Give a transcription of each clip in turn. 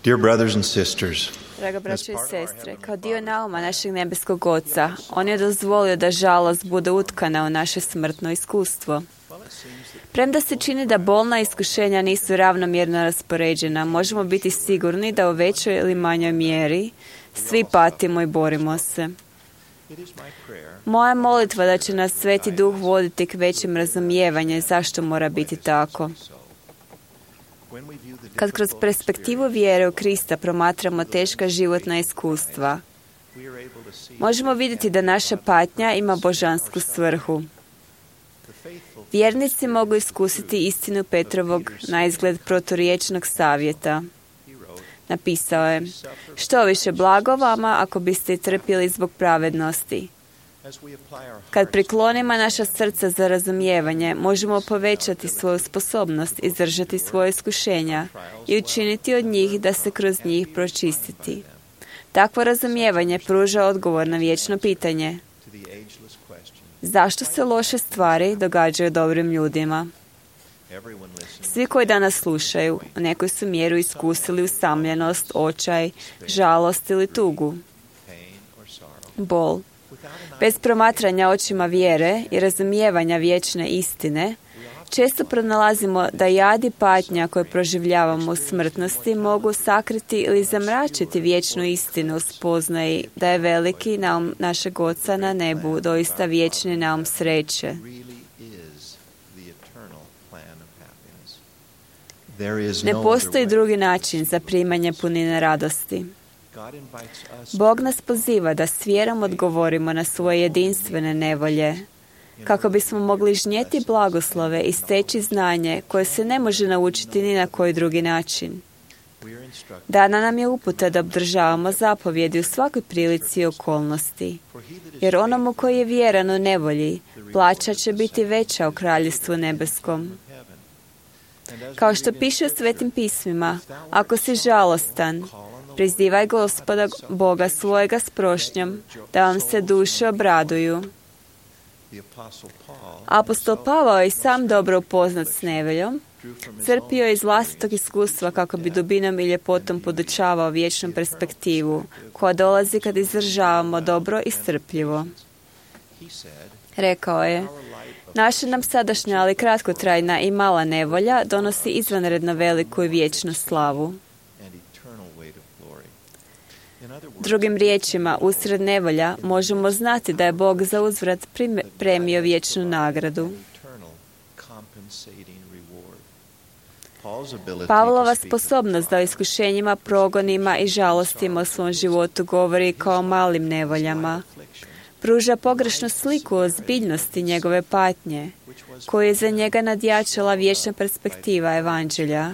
Dear brothers and sisters, Draga braćo i sestre, kao dio nauma našeg nebeskog Oca, On je dozvolio da žalost bude utkana u naše smrtno iskustvo. Premda se čini da bolna iskušenja nisu ravnomjerno raspoređena, možemo biti sigurni da u većoj ili manjoj mjeri svi patimo i borimo se. Moja molitva da će nas Sveti Duh voditi k većem razumijevanju zašto mora biti tako. Kad kroz perspektivu vjere u Krista promatramo teška životna iskustva, možemo vidjeti da naša patnja ima božansku svrhu. Vjernici mogu iskusiti istinu Petrovog naizgled proturječnog savjeta. Napisao je: što više blago vama ako biste trpjeli zbog pravednosti. Kad priklonimo naša srca za razumijevanje, možemo povećati svoju sposobnost, izdržati svoje iskušenja i učiniti od njih da se kroz njih pročistiti. Takvo razumijevanje pruža odgovor na vječno pitanje: zašto se loše stvari događaju dobrim ljudima? Svi koji danas slušaju u nekoj su mjeru iskusili usamljenost, očaj, žalost ili tugu, bol. Bez promatranja očima vjere i razumijevanja vječne istine, često pronalazimo da jad i patnja koje proživljavamo u smrtnosti mogu sakriti ili zamračiti vječnu istinu u spoznaji da je veliki naum našeg Oca na nebu doista vječni naum sreće. Ne postoji drugi način za primanje punine radosti. Bog nas poziva da s vjerom odgovorimo na svoje jedinstvene nevolje, kako bismo mogli žnjeti blagoslove i steći znanje koje se ne može naučiti ni na koji drugi način. Dana nam je uputa da obdržavamo zapovjedi u svakoj prilici i okolnosti, jer onomu koji je vjeran u nevolji, plaća će biti veća u kraljevstvu nebeskom. Kao što piše u Svetim pismima, ako si žalostan, prizivaj Gospoda Boga svojega s prošnjom, da vam se duše obraduju. Apostol Pavao je sam dobro upoznat s nevoljom, crpio je iz vlastitog iskustva kako bi dubinom i ljepotom podučavao vječnu perspektivu, koja dolazi kad izdržavamo dobro i strpljivo. Rekao je: naša nam sadašnja, ali kratkotrajna i mala nevolja donosi izvanredno veliku i vječnu slavu. Drugim riječima, usred nevolja možemo znati da je Bog za uzvrat premio vječnu nagradu. Pavlova sposobnost da o iskušenjima, progonima i žalostima u svom životu govori kao o malim nevoljama, pruža pogrešnu sliku o ozbiljnosti njegove patnje, koju je za njega nadjačala vječna perspektiva evanđelja.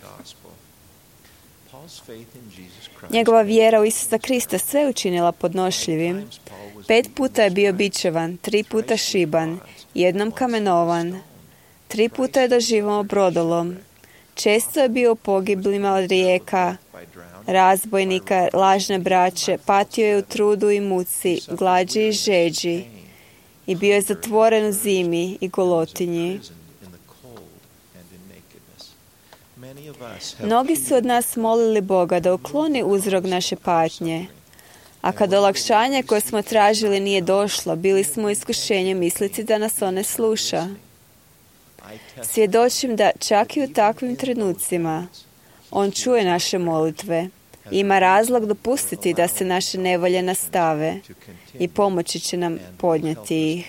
Njegova vjera u Isusa Krista sve učinila podnošljivim. 5 puta je bio bičevan, 3 puta šiban, 1 kamenovan, 3 puta je doživao brodolom. Često je bio u pogiblima od rijeka, razbojnika, lažne braće, patio je u trudu i muci, glađi i žeđi, i bio je zatvoren u zimi i golotinji. Mnogi su od nas molili Boga da ukloni uzrok naše patnje, a kad olakšanje koje smo tražili nije došlo, bili smo u iskušenju misliti da nas on ne sluša. Svjedočim da čak i u takvim trenucima on čuje naše molitve i ima razlog dopustiti da se naše nevolje nastave i pomoći će nam podnijeti ih.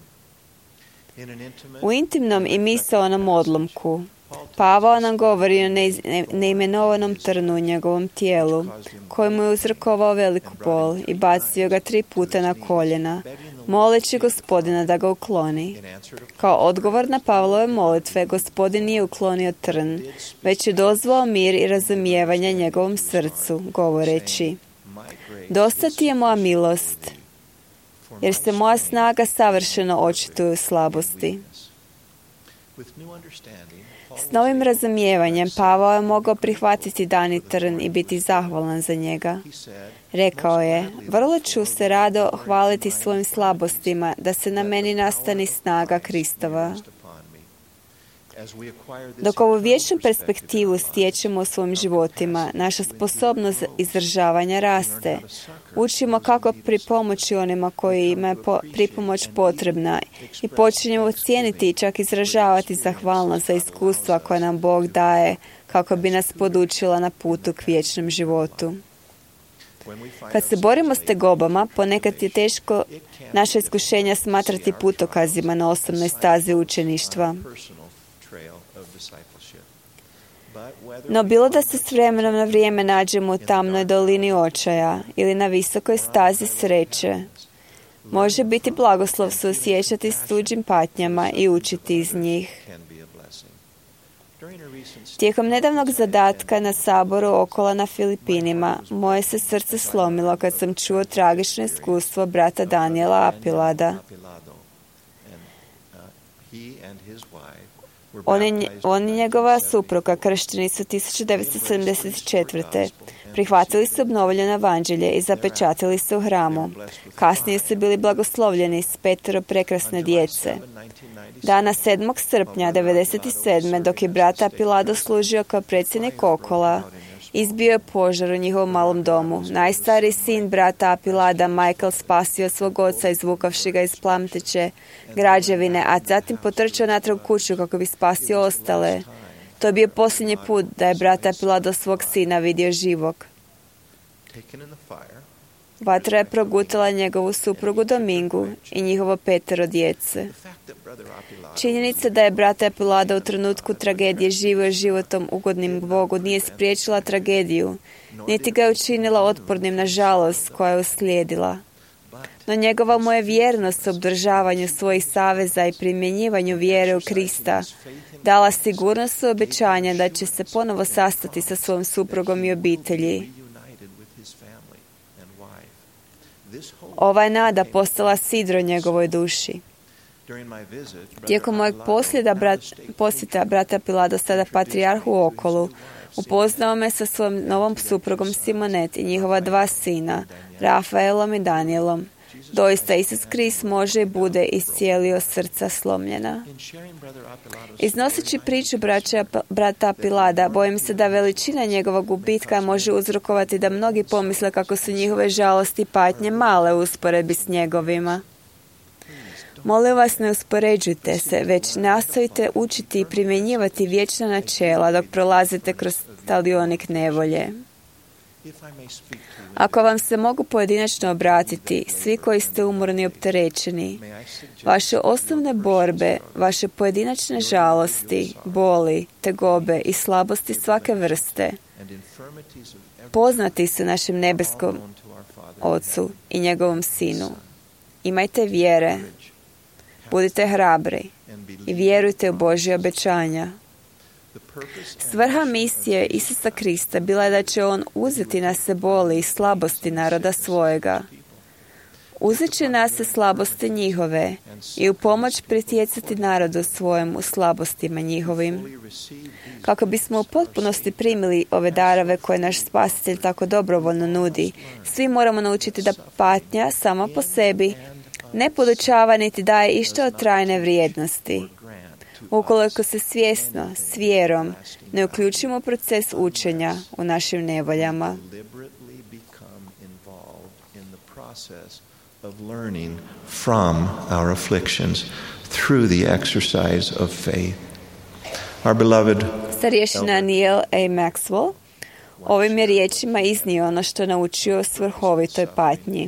U intimnom i misaonom odlomku Pavao nam govori o neimenovanom trnu u njegovom tijelu, koji mu je uzrokovao veliku bol i bacio ga 3 puta na koljena, moleći Gospodina da ga ukloni. Kao odgovor na Pavlove molitve, Gospodin nije uklonio trn, već je dozvao mir i razumijevanje njegovom srcu, govoreći: dosta ti je moja milost, jer se moja snaga savršeno očituje u slabosti. S novim razumijevanjem Pavao je mogao prihvatiti dani trn i biti zahvalan za njega. Rekao je: vrlo ću se rado hvaliti svojim slabostima, da se na meni nastani snaga Kristova. Dok ovu vječnu perspektivu stječemo u svojim životima, naša sposobnost izdržavanja raste. Učimo kako pripomoći onima koji ima pripomoć potrebna i počinjemo cijeniti i čak izražavati zahvalnost za iskustva koja nam Bog daje kako bi nas podučila na putu k vječnom životu. Kad se borimo s tegobama, ponekad je teško naše iskušenja smatrati putokazima na osobnoj stazi učeništva. No bilo da se s vremenom na vrijeme nađemo u tamnoj dolini očaja ili na visokoj stazi sreće, može biti blagoslov suosjećati s tuđim patnjama i učiti iz njih. Tijekom nedavnog zadatka na saboru Okola na Filipinima, moje se srce slomilo kad sam čuo tragično iskustvo brata Daniela Apilada. On i njegova supruga kršteni su 1974. Prihvatili su obnovljeno evanđelje i zapečatili se u hramu. Kasnije su bili blagoslovljeni s 5 prekrasne djece. Dana 7. srpnja 1997. dok je brat Apilado služio kao predsjednik Okola, izbio je požar u njihovom malom domu. Najstariji sin brata Apilada, Michael, spasio svog oca izvukavši ga iz plamteće građevine, a zatim potrčao natrag kuću kako bi spasio ostale. To je bio posljednji put da je brat Apilado svog sina vidio živog. Vatra je progutala njegovu suprugu Domingu i njihovo 5 djece. Činjenica da je brat Apilado u trenutku tragedije živio životom ugodnim Bogu nije spriječila tragediju, niti ga je učinila otpornim na žalost koja je uslijedila. No njegova mu je vjernost u obdržavanju svojih saveza i primjenjivanju vjere u Krista dala sigurnost u obećanje da će se ponovo sastati sa svojom suprugom i obitelji. Ova je nada postala sidro njegovoj duši. Tijekom mojeg posjeta brata Apilada, sada patrijarhu u Okolu, upoznao me sa svojom novom suprugom Simonet i njihova 2 sina, Rafaelom i Danielom. Doista, Isus Krist može i bude iscijelio srca slomljena. Iznoseći priču brata Apilada, bojim se da veličina njegovog gubitka može uzrokovati da mnogi pomisle kako su njihove žalosti i patnje male u usporedbi s njegovima. Molim vas, ne uspoređujte se, već nastojite učiti i primjenjivati vječna načela dok prolazite kroz talionik nevolje. Ako vam se mogu pojedinačno obratiti, svi koji ste umorni i opterećeni, vaše osnovne borbe, vaše pojedinačne žalosti, boli, tegobe i slabosti svake vrste, poznati su našem nebeskom Ocu i njegovom Sinu. Imajte vjere, budite hrabri i vjerujte u Božje obećanja. Svrha misije Isusa Krista bila je da će On uzeti na se boli i slabosti naroda svojega. Uzet će na se slabosti njihove i u pomoć pritjecati narodu svojem u slabostima njihovim. Kako bismo u potpunosti primili ove darove koje naš Spasitelj tako dobrovoljno nudi, svi moramo naučiti da patnja sama po sebi ne podučava niti daje išta od trajne vrijednosti. Ukoliko se svjesno, s vjerom, ne uključimo u proces učenja u našim nevoljama. Starješina Neil A. Maxwell ovim je riječima iznio ono što naučio o svrhovitoj patnji.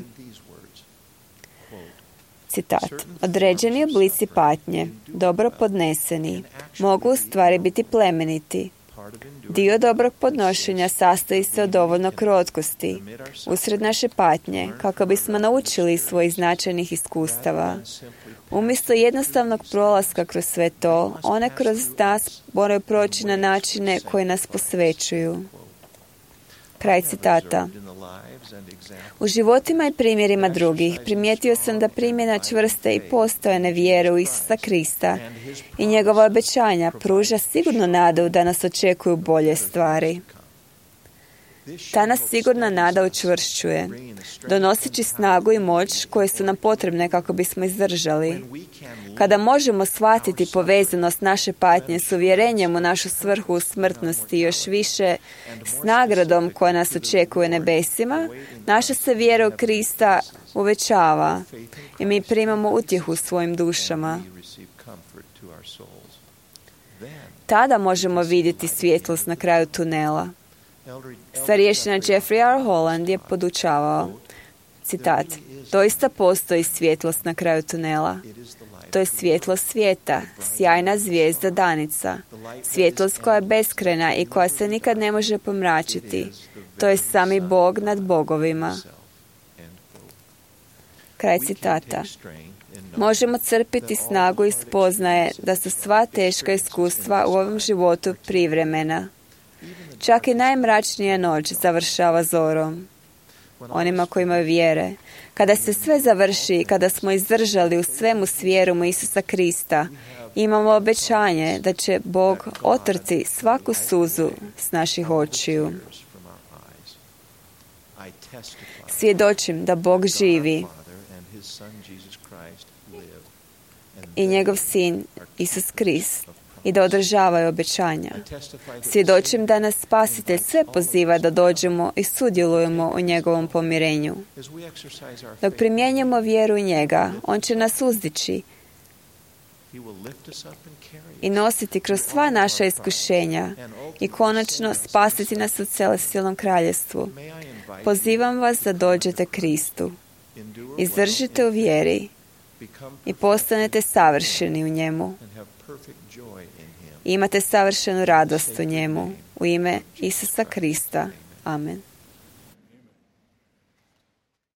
Citat. Određeni oblici patnje, dobro podneseni, mogu u stvari biti plemeniti. Dio dobrog podnošenja sastoji se od dovoljno krotkosti usred naše patnje, kako bismo naučili svojih značajnih iskustava. Umjesto jednostavnog prolaska kroz sve to, one kroz nas moraju proći na načine koji nas posvećuju. Kraj citata. U životima i primjerima drugih primijetio sam da primjena čvrste i postojane vjere u Isusa Krista i njegova obećanja pruža sigurno nadu da nas očekuju bolje stvari. Ta nas sigurna nada učvršćuje, donoseći snagu i moć koje su nam potrebne kako bismo izdržali. Kada možemo shvatiti povezanost naše patnje s uvjerenjem u našu svrhu u smrtnosti i još više s nagradom koja nas očekuje nebesima, naša se vjera u Krista uvećava i mi primamo utjehu u svojim dušama. Tada možemo vidjeti svjetlost na kraju tunela. Starješina Jeffrey R. Holland je podučavao, citat, doista postoji svjetlost na kraju tunela. To je svjetlost svijeta, sjajna zvijezda danica, svjetlost koja je beskrajna i koja se nikad ne može pomračiti. To je sami Bog nad bogovima. Kraj citata. Možemo crpiti snagu i spoznaje da su sva teška iskustva u ovom životu privremena. Čak i najmračnija noć završava zorom. Onima koji imaju vjere. Kada se sve završi, kada smo izdržali u svemu s vjerom u Isusa Krista, imamo obećanje da će Bog otrti svaku suzu s naših očiju. Svjedočim da Bog živi i njegov sin Isus Krist i da održavaju obećanja. Svjedočim da nas Spasitelj sve poziva da dođemo i sudjelujemo u njegovom pomirenju. Dok primjenjujemo vjeru u njega, on će nas uzdići i nositi kroz sva naša iskušenja i konačno spasiti nas u celestijalnom kraljevstvu. Pozivam vas da dođete Kristu. Izdržite u vjeri i postanete savršeni u njemu. I imate savršenu radost u njemu. U ime Isusa Krista. Amen.